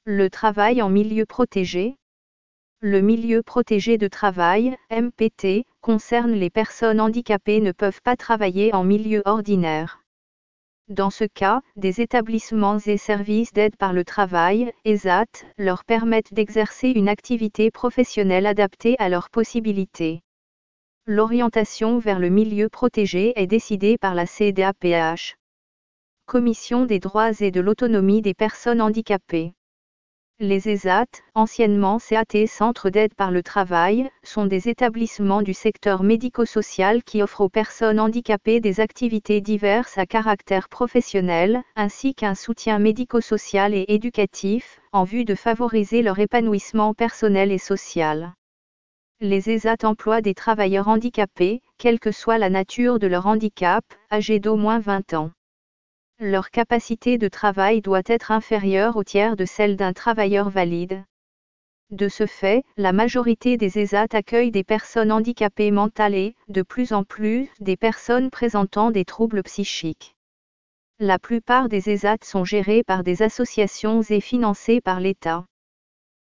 Le travail en milieu protégé. Le milieu protégé de travail, MPT, concerne les personnes handicapées ne peuvent pas travailler en milieu ordinaire. Dans ce cas, des établissements et services d'aide par le travail, ESAT, leur permettent d'exercer une activité professionnelle adaptée à leurs possibilités. L'orientation vers le milieu protégé est décidée par la CDAPH. Commission des droits et de l'autonomie des personnes handicapées. Les ESAT, anciennement CAT Centres d'aide par le travail, sont des établissements du secteur médico-social qui offrent aux personnes handicapées des activités diverses à caractère professionnel, ainsi qu'un soutien médico-social et éducatif, en vue de favoriser leur épanouissement personnel et social. Les ESAT emploient des travailleurs handicapés, quelle que soit la nature de leur handicap, âgés d'au moins 20 ans. Leur capacité de travail doit être inférieure au tiers de celle d'un travailleur valide. De ce fait, la majorité des ESAT accueillent des personnes handicapées mentales et, de plus en plus, des personnes présentant des troubles psychiques. La plupart des ESAT sont gérés par des associations et financés par l'État.